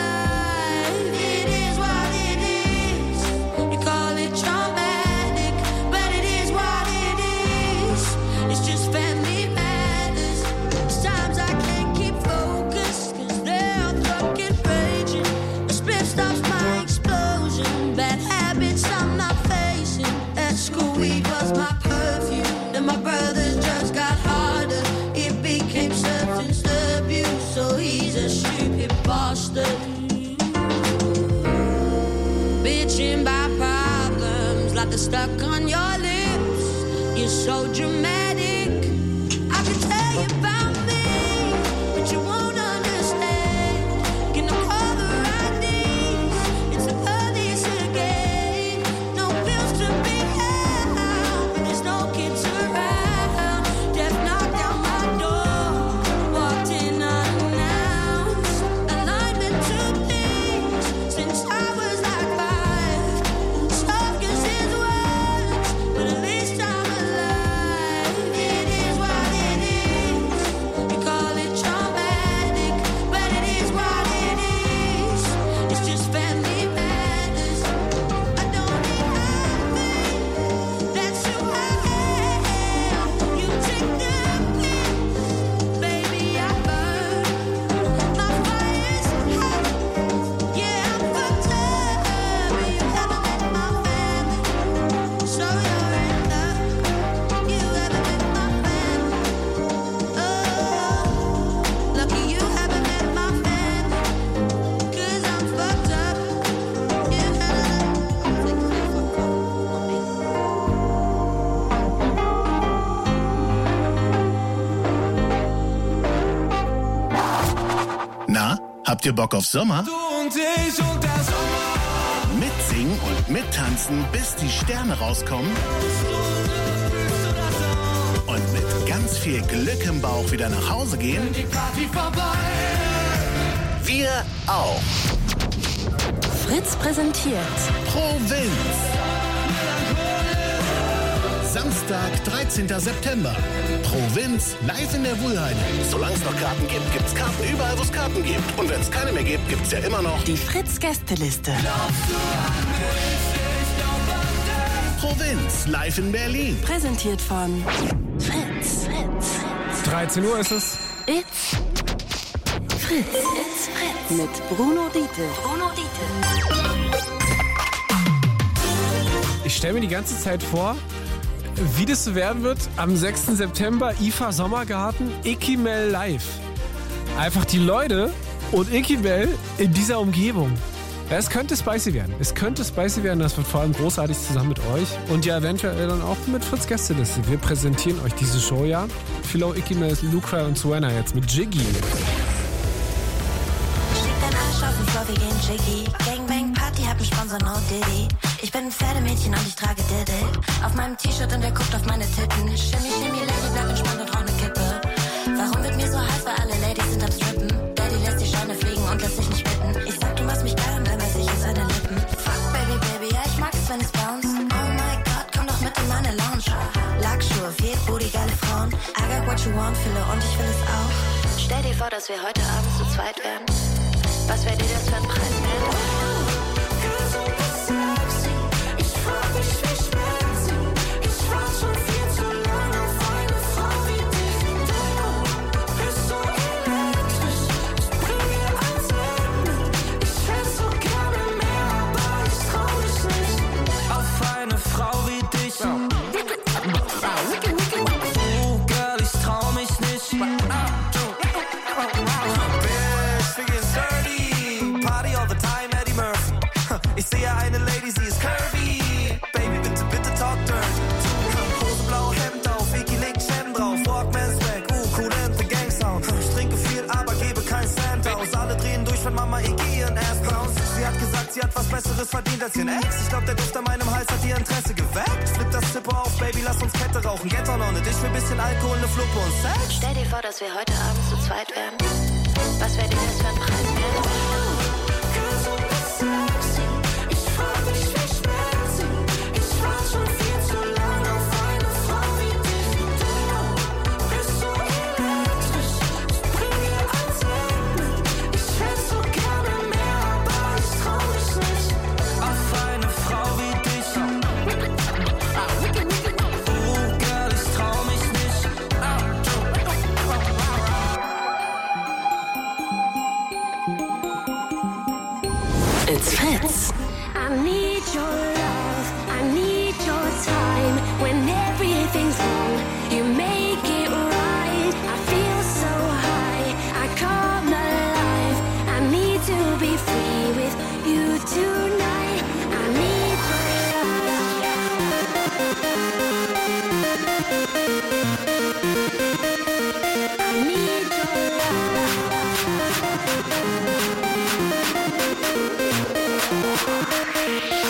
Speaker 11: bitching by problems like they're stuck on your lips. You're so dramatic, I could tell you about me, but you won't understand. Get no caller I Ds, it's the police again. No bills to be had, but there's no kids around. Death knocked down my door, walked in unannounced. Alignment to things since I was like five. Soft cause his words, but at least I'm alive. It is what it is. You call it traumatic, but it is what it is. It's just family matters. I don't need happy, that's who I am. You take the pill, baby, I burn. My fire's hot, yeah, I'm fucked up. You haven't met my family, so you're in luck. You haven't met my family, oh, lucky you haven't met my family, cause I'm fucked up. You
Speaker 3: Na, habt ihr Bock auf Sommer?
Speaker 25: Du und ich und der Sommer.
Speaker 3: Mitsingen und mittanzen, bis die Sterne rauskommen. Und mit ganz viel Glück im Bauch wieder nach Hause gehen.
Speaker 25: Die Party vorbei.
Speaker 3: Wir auch.
Speaker 2: Fritz präsentiert
Speaker 3: Provinz. Samstag, dreizehnten September. Provinz live in der Wuhlheide. Solange es noch Karten gibt, gibt's Karten überall, wo es Karten gibt. Und wenn es keine mehr gibt, gibt's ja immer noch
Speaker 2: die Fritz-Gästeliste.
Speaker 3: Provinz live in Berlin.
Speaker 2: Präsentiert von Fritz. Fritz.
Speaker 4: dreizehn Uhr ist es.
Speaker 2: It's Fritz. It's Fritz. Mit Bruno Diete. Bruno Diete.
Speaker 4: Ich stelle mir die ganze Zeit vor, wie das so werden wird am sechsten September, I F A Sommergarten, Ikimel live. Einfach die Leute Und Icky Bell in dieser Umgebung. Ja, es könnte spicy werden. Es könnte spicy werden. Das wird vor allem großartig zusammen mit euch. Und ja, eventuell dann auch mit Fritz Gästeliste. Wir präsentieren euch diese Show ja. Philo, Icky Bell, Lucra und Suena jetzt mit Jiggy.
Speaker 1: Schieb dein Arsch auf den Floor, wir gehen Jiggy. Gangbang Party, hab einen Sponsor, no Diddy. Ich bin ein Pferdemädchen und ich trage Diddle. Auf meinem T-Shirt und er guckt auf meine Titten. Shimmy, shimmy, Lady, bleib entspannt und rauch ne Kippe. Warum wird mir so heiß, weil alle Ladies sind am Strippen. Daddy lässt die Scheine fliegen und lässt sich nicht bitten. Ich sag, du machst mich geil und dann weiß ich in seine Lippen. Fuck, Baby, Baby, ja, ich mag es, wenn es bounce. Oh my God, komm doch mit in meine Lounge. Lackschuhe, viel Booty, geile Frauen. I got what you want, Philo, und ich will es auch. Stell dir vor, dass wir heute Abend zu zweit wären. Was wäre dir das für ein Preis wert? Ich frag mich, wie schwer sie. Ich war schon viel zu lange auf eine Frau wie dich. Du bist so elektrisch. Ich bring dir alles mit. Ich wär so gerne mehr, aber ich trau mich nicht. Auf eine Frau wie dich. Oh, Girl, ich trau mich nicht. Ich sehe eine Lady, sie ist curvy. Baby, bitte, bitte talk dirty. Hose, blau, Hemd auf, Vicky legt Chem drauf. Walkman's weg, uh, cool and the Gang Sound. Ich trinke viel, aber gebe kein Cent aus. Alle drehen durch, wenn Mama Iggy ihren Ass bounce. Sie hat gesagt, sie hat was Besseres verdient als ihren Ex. Ich glaub, der Duft an meinem Hals hat ihr Interesse geweckt. Flip das Zipper auf, Baby, lass uns Kette rauchen. Get on on it, ich will bisschen Alkohol, ne Fluppe und Sex. Stell dir vor, dass wir heute Abend zu zweit wären. Was wäre dir das für ein Preis wert?
Speaker 2: It's Fritz.
Speaker 8: I need your love, I need your time. When everything's wrong, you make it right. I feel so high, I come alive. I need to be free with you tonight. I need your love. I need your love.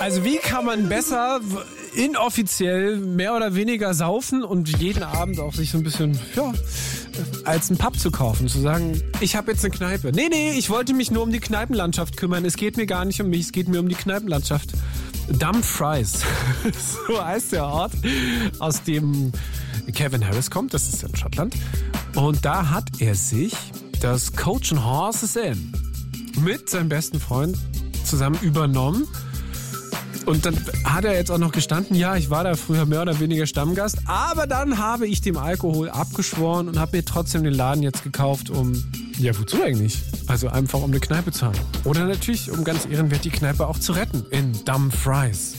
Speaker 4: Also wie kann man besser inoffiziell mehr oder weniger saufen und jeden Abend auch sich so ein bisschen, ja, als einen Pub zu kaufen, zu sagen, ich habe jetzt eine Kneipe. Nee, nee, ich wollte mich nur um die Kneipenlandschaft kümmern. Es geht mir gar nicht um mich, es geht mir um die Kneipenlandschaft. Dumfries, so heißt der Ort, aus dem Kevin Harris kommt, das ist in Schottland. Und da hat er sich das Coach and Horses Inn mit seinem besten Freund zusammen übernommen. Und dann hat er jetzt auch noch gestanden, ja, ich war da früher mehr oder weniger Stammgast, aber dann habe ich dem Alkohol abgeschworen und habe mir trotzdem den Laden jetzt gekauft, um, ja, wozu eigentlich? Also einfach um eine Kneipe zu haben. Oder natürlich, um ganz ehrenwert die Kneipe auch zu retten in Dumfries.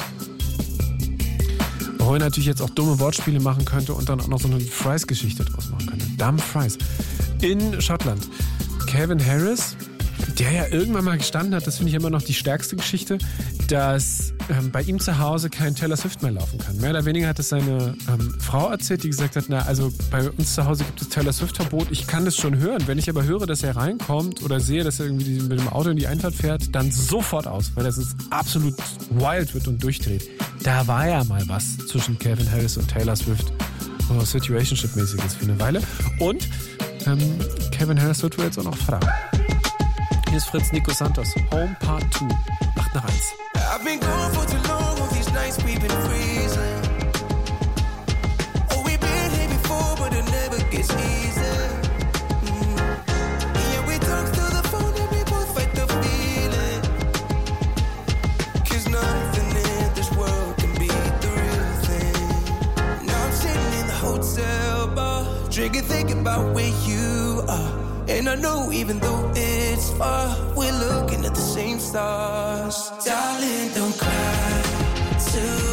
Speaker 4: Wo er natürlich jetzt auch dumme Wortspiele machen könnte und dann auch noch so eine Fries-Geschichte draus machen könnte. Dumfries. In Schottland. Kevin Harris, der ja irgendwann mal gestanden hat, das finde ich immer noch die stärkste Geschichte, dass ähm, bei ihm zu Hause kein Taylor Swift mehr laufen kann. Mehr oder weniger hat es seine ähm, Frau erzählt, die gesagt hat, na, also bei uns zu Hause gibt es Taylor Swift-Verbot, ich kann das schon hören. Wenn ich aber höre, dass er reinkommt oder sehe, dass er irgendwie mit dem Auto in die Einfahrt fährt, dann sofort aus, weil das ist absolut wild wird und durchdreht. Da war ja mal was zwischen Kevin Harris und Taylor Swift. Oh, Situationship-mäßiges für eine Weile. Und ähm, Kevin Harris wird wohl jetzt auch noch Vater. Hier ist Fritz Nico Santos. Home Part zwei. acht nach eins.
Speaker 15: I've been gone for too long, all these nights we've been freezing. Oh, we've been here before, but it never gets easy. Mm. Yeah, we talk through the phone and we both fight the feeling. Cause nothing in this world can beat the real thing. Now I'm sitting in the hotel bar, drinking, thinking about where you are. And I know even though it's far, we're looking at the same stars. Darling, don't cry too